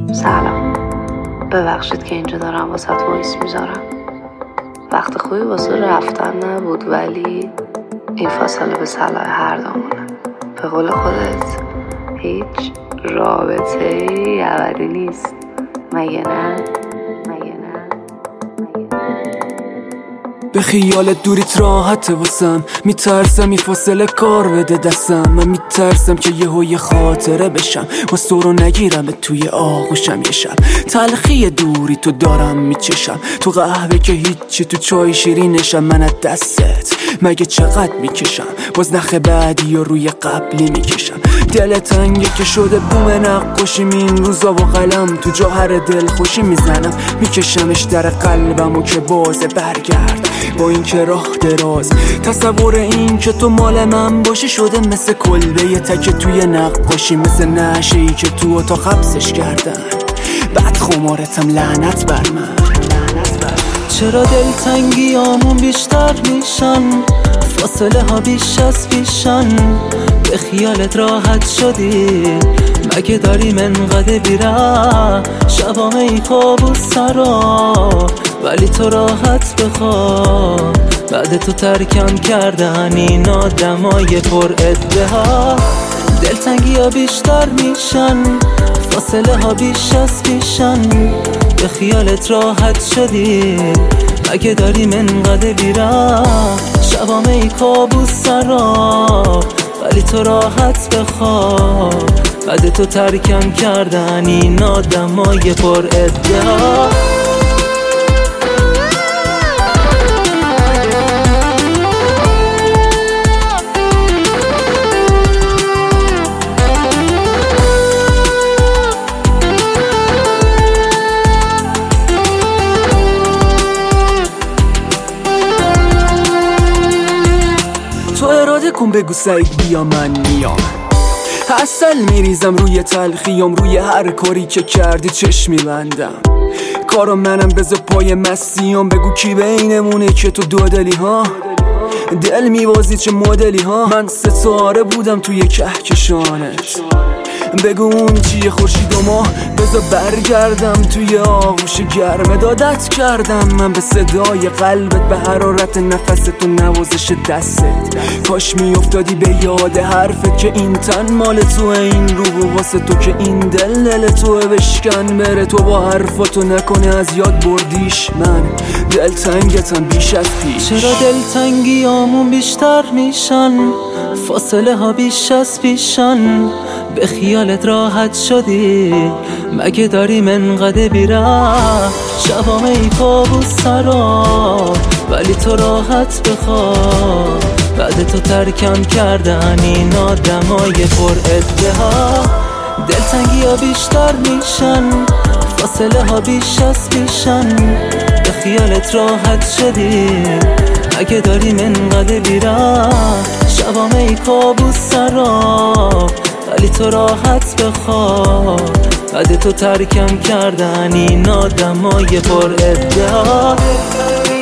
سلام، ببخشید که اینجا دارم واسه وایس میذارم. وقت خوبی واسه رفتن نبود، ولی این فاصله به صلاح هر دومونه. به قول خودت هیچ رابطه‌ای ابدی نیست، مگه نه؟ به خیالت دوریت راحته واسم، میترسم این فاصله کار بده دستم. من میترسم که یه خاطره بشم، واسه تو رو نگیرم توی آغوشم یه شب. تلخی دوری تو دارم میچشم، تو قهوه که هیچی، تو چای شیرینشم. من از دستت مگه چقدر میکشم، باز نخ بعدی و روی قبلی میکشم. دل تنگه که شده بوم نقاشیم این روزا، و قلم تو جوهر دل خوشی میزنم. میکشمش در قلبم و که بازه برگرد با این که راه دراز. تصور این که تو مال من باشی شده مثل کلبه یه تک توی نقاشی، مثل نشه‌ای که تو اتاق حبسش کردن. بعد خمارتم لعنت بر من. چرا دلتنگیامون بیشتر میشن، فاصله ها بیش از پیشن. به خیالت راحت شدی، مگه داریم انقدر بیره شبامه ای کابوس سرا، ولی تو راحت بخواب. بعد تو ترکم کردن این آدمای پر ادعا. دلتنگی ها بیشتر میشن، فاصله ها بیش از پیشن. به خیالت راحت شدی، مگه داریم انقدر بیره شبامه ای کابوس سرا، ولی تو راحت بخواب. بعد تو ترکم کردن این آدمای پر ادعا. تو اراده کن بگو سعید بیا من میام. اصل میریزم روی تلخیام، روی هر کاری که کردی چشم میبندم. کارو منم بذار پای مسیام، بگو کی بینمونه که تو دو دلی ها. دل میوازی چه مدلی ها، من ستاره بودم توی کهکشانت. بگو اون چیه خورشید و ماه، بذار برگردم توی آغوش گرم. دادت کردم من به صدای قلبت، به حرارت نفست و نوازش دستت. کاش میافتادی به یاد حرفت که این تن مال تو، این روح واسه تو که این دل تو بشکن بره. تو با حرفاتو نکنه از یاد بردیش، من دلتنگتم بیش از پیش. چرا دلتنگیامون بیشتر میشن، فاصله ها بیش از پیشن. به خیالت راحت شدی، مگه داریم انقدر بیره شبامه ای کابوس سرا، ولی تو راحت بخواب. بعد تو ترکم کردن این آدمای پر ادعا. دلتنگی ها بیشتر میشن، فاصله ها بیش از پیشن. به خیالت راحت شدی، مگه داریم انقدر بیره شبامه ای کابوس سرا، ولی تو راحت بخواب. بعد تو ترکم کردن این آدمای پر ادعا.